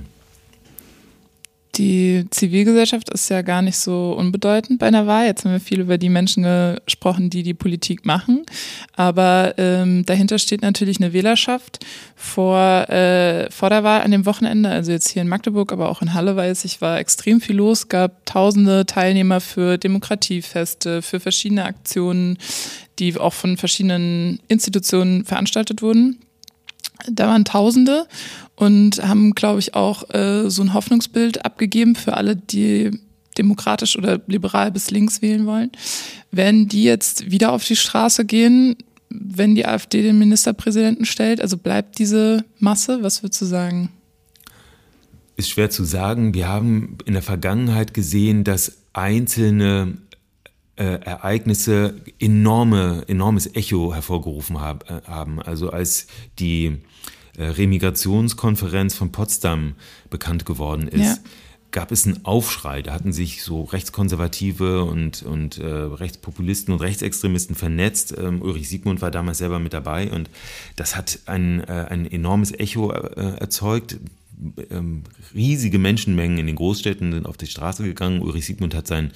Die Zivilgesellschaft ist ja gar nicht so unbedeutend bei einer Wahl. Jetzt haben wir viel über die Menschen gesprochen, die Politik machen. Aber dahinter steht natürlich eine Wählerschaft. Vor der Wahl an dem Wochenende, also jetzt hier in Magdeburg, aber auch in Halle, weiß ich, war extrem viel los. Es gab tausende Teilnehmer für Demokratiefeste, für verschiedene Aktionen, die auch von verschiedenen Institutionen veranstaltet wurden. Da waren Tausende und haben, glaube ich, auch so ein Hoffnungsbild abgegeben für alle, die demokratisch oder liberal bis links wählen wollen. Werden die jetzt wieder auf die Straße gehen, wenn die AfD den Ministerpräsidenten stellt? Also bleibt diese Masse? Was würdest du sagen? Ist schwer zu sagen. Wir haben in der Vergangenheit gesehen, dass einzelne Ereignisse enormes Echo hervorgerufen haben. Also als die Remigrationskonferenz von Potsdam bekannt geworden ist, gab es einen Aufschrei. Da hatten sich so Rechtskonservative und Rechtspopulisten und Rechtsextremisten vernetzt. Ulrich Siegmund war damals selber mit dabei und das hat ein enormes Echo erzeugt. Riesige Menschenmengen in den Großstädten sind auf die Straße gegangen. Ulrich Siegmund hat seinen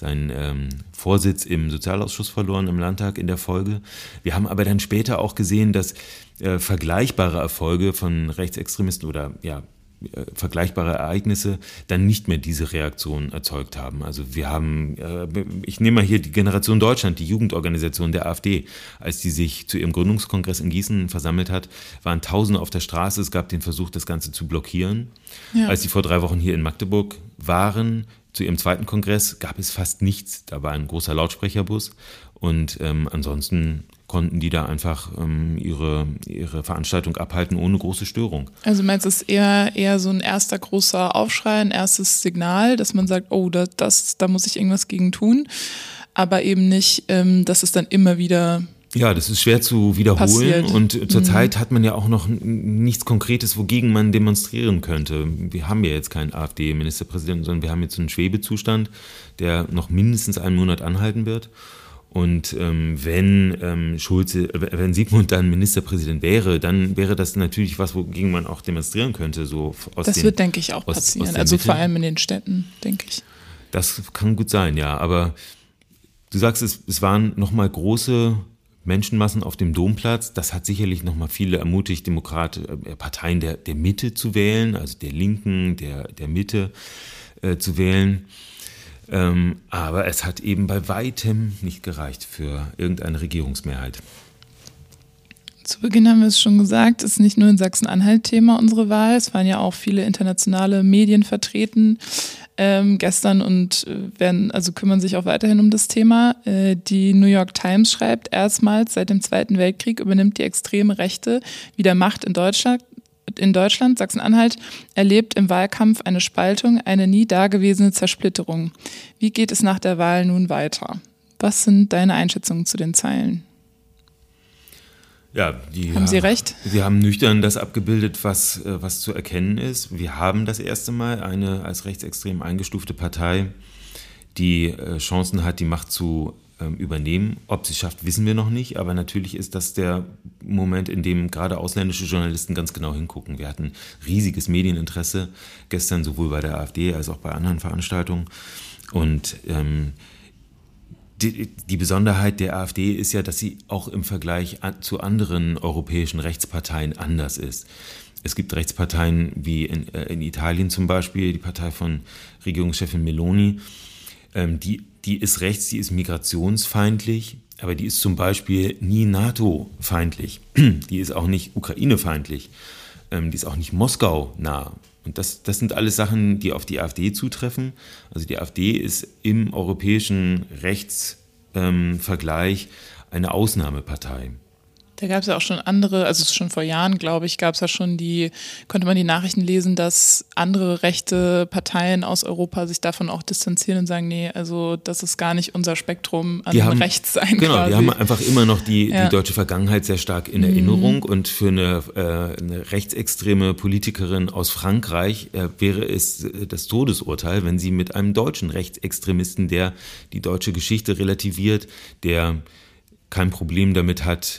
Vorsitz im Sozialausschuss verloren im Landtag in der Folge. Wir haben aber dann später auch gesehen, dass vergleichbare Erfolge von Rechtsextremisten oder vergleichbare Ereignisse dann nicht mehr diese Reaktion erzeugt haben. Also wir haben, ich nehme mal hier die Generation Deutschland, die Jugendorganisation der AfD, als die sich zu ihrem Gründungskongress in Gießen versammelt hat, waren Tausende auf der Straße. Es gab den Versuch, das Ganze zu blockieren. Ja. Als sie vor 3 Wochen hier in Magdeburg waren, zu ihrem zweiten Kongress, gab es fast nichts. Da war ein großer Lautsprecherbus und ansonsten konnten die da einfach ihre Veranstaltung abhalten ohne große Störung. Also meinst du, es ist eher so ein erster großer Aufschrei, ein erstes Signal, dass man sagt, oh, da muss ich irgendwas gegen tun, aber eben nicht, dass es dann immer wieder das ist schwer zu wiederholen passiert. Und zurzeit hat man ja auch noch nichts Konkretes, wogegen man demonstrieren könnte. Wir haben ja jetzt keinen AfD-Ministerpräsidenten, sondern wir haben jetzt einen Schwebezustand, der noch mindestens einen Monat anhalten wird. Und wenn Siegmund dann Ministerpräsident wäre, dann wäre das natürlich was, wogegen man auch demonstrieren könnte. Das wird, denke ich, auch passieren. Also vor allem in den Städten, denke ich. Das kann gut sein, ja. Aber du sagst, es waren nochmal große Menschenmassen auf dem Domplatz. Das hat sicherlich nochmal viele ermutigt, Parteien der Mitte zu wählen, also der Linken, der Mitte zu wählen. Aber es hat eben bei weitem nicht gereicht für irgendeine Regierungsmehrheit. Zu Beginn haben wir es schon gesagt, es ist nicht nur in Sachsen-Anhalt Thema unsere Wahl, es waren ja auch viele internationale Medien vertreten gestern und kümmern sich auch weiterhin um das Thema. Die New York Times schreibt, erstmals seit dem Zweiten Weltkrieg übernimmt die extreme Rechte wieder Macht in Deutschland. Sachsen-Anhalt erlebt im Wahlkampf eine Spaltung, eine nie dagewesene Zersplitterung. Wie geht es nach der Wahl nun weiter? Was sind deine Einschätzungen zu den Zeilen? Ja, haben Sie recht? Sie haben nüchtern das abgebildet, was zu erkennen ist. Wir haben das erste Mal eine als rechtsextrem eingestufte Partei, die Chancen hat, die Macht zu übernehmen. Ob sie es schafft, wissen wir noch nicht, aber natürlich ist das der Moment, in dem gerade ausländische Journalisten ganz genau hingucken. Wir hatten riesiges Medieninteresse gestern, sowohl bei der AfD als auch bei anderen Veranstaltungen. Und die Besonderheit der AfD ist ja, dass sie auch im Vergleich zu anderen europäischen Rechtsparteien anders ist. Es gibt Rechtsparteien wie in Italien zum Beispiel, die Partei von Regierungschefin Meloni, die ist rechts, die ist migrationsfeindlich, aber die ist zum Beispiel nie NATO-feindlich. Die ist auch nicht Ukraine-feindlich. Die ist auch nicht Moskau-nah. Und das sind alles Sachen, die auf die AfD zutreffen. Also die AfD ist im europäischen Rechtsvergleich eine Ausnahmepartei. Da gab es ja auch schon andere, also schon vor Jahren, glaube ich, konnte man die Nachrichten lesen, dass andere rechte Parteien aus Europa sich davon auch distanzieren und sagen, nee, also das ist gar nicht unser Spektrum an rechts sein. Genau, quasi. Die haben einfach immer noch die deutsche Vergangenheit sehr stark in Erinnerung und für eine rechtsextreme Politikerin aus Frankreich wäre es das Todesurteil, wenn sie mit einem deutschen Rechtsextremisten, der die deutsche Geschichte relativiert, der kein Problem damit hat,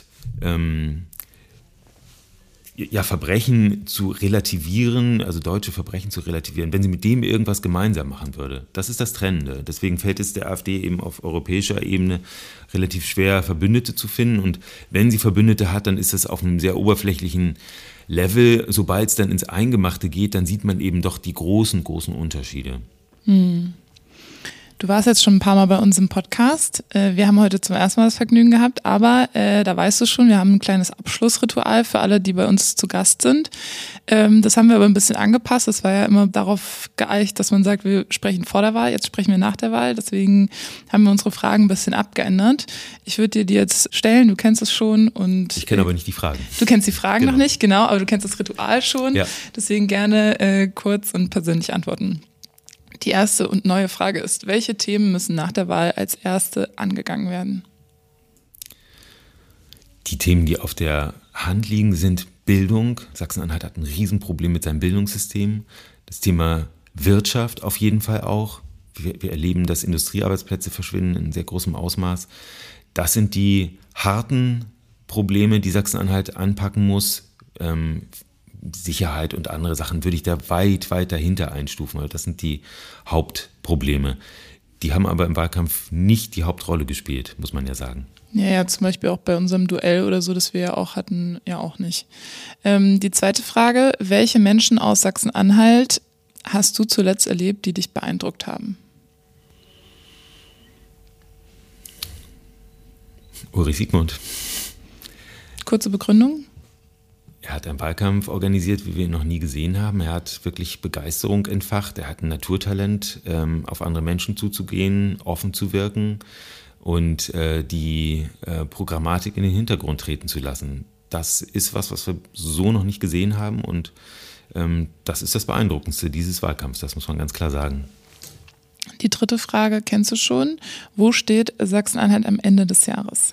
Verbrechen zu relativieren, also deutsche Verbrechen zu relativieren, wenn sie mit dem irgendwas gemeinsam machen würde. Das ist das Trennende. Deswegen fällt es der AfD eben auf europäischer Ebene relativ schwer, Verbündete zu finden. Und wenn sie Verbündete hat, dann ist das auf einem sehr oberflächlichen Level. Sobald es dann ins Eingemachte geht, dann sieht man eben doch die großen Unterschiede. Du warst jetzt schon ein paar Mal bei uns im Podcast. Wir haben heute zum ersten Mal das Vergnügen gehabt, aber da weißt du schon, wir haben ein kleines Abschlussritual für alle, die bei uns zu Gast sind. Das haben wir aber ein bisschen angepasst. Das war ja immer darauf geeicht, dass man sagt, wir sprechen vor der Wahl, jetzt sprechen wir nach der Wahl. Deswegen haben wir unsere Fragen ein bisschen abgeändert. Ich würde dir die jetzt stellen, du kennst es schon. Und ich kenne aber nicht die Fragen. Du kennst die Fragen noch nicht, genau, aber du kennst das Ritual schon. Ja. Deswegen gerne kurz und persönlich antworten. Die erste und neue Frage ist, welche Themen müssen nach der Wahl als erste angegangen werden? Die Themen, die auf der Hand liegen, sind Bildung. Sachsen-Anhalt hat ein Riesenproblem mit seinem Bildungssystem. Das Thema Wirtschaft auf jeden Fall auch. Wir erleben, dass Industriearbeitsplätze verschwinden in sehr großem Ausmaß. Das sind die harten Probleme, die Sachsen-Anhalt anpacken muss. Sicherheit und andere Sachen würde ich da weit dahinter einstufen. Das sind die Hauptprobleme. Die haben aber im Wahlkampf nicht die Hauptrolle gespielt, muss man ja sagen. Ja, zum Beispiel auch bei unserem Duell oder so, das wir ja auch hatten, ja auch nicht. Die zweite Frage, welche Menschen aus Sachsen-Anhalt hast du zuletzt erlebt, die dich beeindruckt haben? Ulrich Siegmund. Kurze Begründung? Er hat einen Wahlkampf organisiert, wie wir ihn noch nie gesehen haben. Er hat wirklich Begeisterung entfacht. Er hat ein Naturtalent, auf andere Menschen zuzugehen, offen zu wirken und die Programmatik in den Hintergrund treten zu lassen. Das ist was wir so noch nicht gesehen haben und das ist das Beeindruckendste dieses Wahlkampfs, das muss man ganz klar sagen. Die dritte Frage kennst du schon. Wo steht Sachsen-Anhalt am Ende des Jahres?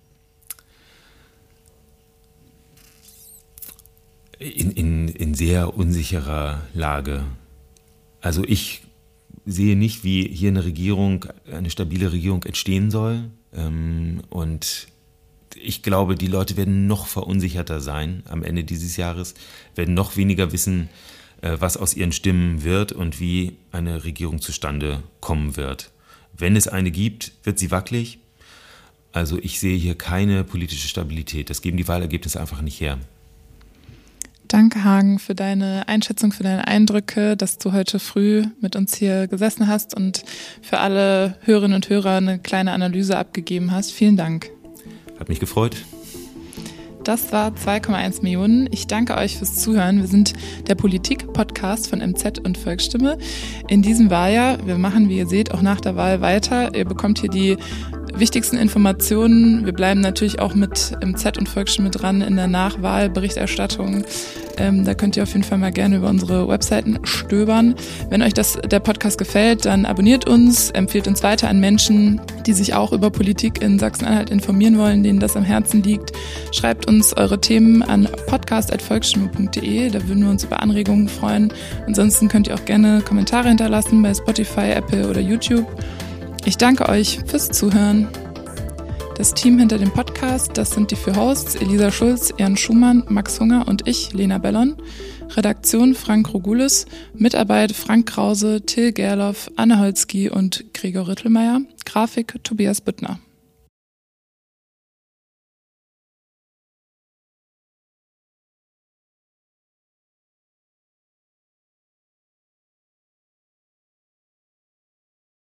In sehr unsicherer Lage. Also ich sehe nicht, wie hier eine stabile Regierung entstehen soll. Und ich glaube, die Leute werden noch verunsicherter sein am Ende dieses Jahres, werden noch weniger wissen, was aus ihren Stimmen wird und wie eine Regierung zustande kommen wird. Wenn es eine gibt, wird sie wackelig. Also ich sehe hier keine politische Stabilität. Das geben die Wahlergebnisse einfach nicht her. Danke, Hagen, für deine Einschätzung, für deine Eindrücke, dass du heute früh mit uns hier gesessen hast und für alle Hörerinnen und Hörer eine kleine Analyse abgegeben hast. Vielen Dank. Hat mich gefreut. Das war 2,1 Millionen. Ich danke euch fürs Zuhören. Wir sind der Politik-Podcast von MZ und Volksstimme. In diesem Wahljahr, wir machen, wie ihr seht, auch nach der Wahl weiter. Ihr bekommt hier die wichtigsten Informationen. Wir bleiben natürlich auch mit MZ und Volksstimme dran in der Nachwahlberichterstattung. Da könnt ihr auf jeden Fall mal gerne über unsere Webseiten stöbern. Wenn euch der Podcast gefällt, dann abonniert uns, empfehlt uns weiter an Menschen, die sich auch über Politik in Sachsen-Anhalt informieren wollen, denen das am Herzen liegt. Schreibt uns eure Themen an podcast@volksstimme.de, da würden wir uns über Anregungen freuen. Ansonsten könnt ihr auch gerne Kommentare hinterlassen bei Spotify, Apple oder YouTube. Ich danke euch fürs Zuhören. Das Team hinter dem Podcast, das sind die 4 Hosts, Elisa Schulz, Jan Schumann, Max Hunger und ich, Lena Bellon. Redaktion Frank Rogulis, Mitarbeit Frank Krause, Till Gerloff, Anne Holzki und Gregor Rittelmeier. Grafik Tobias Büttner.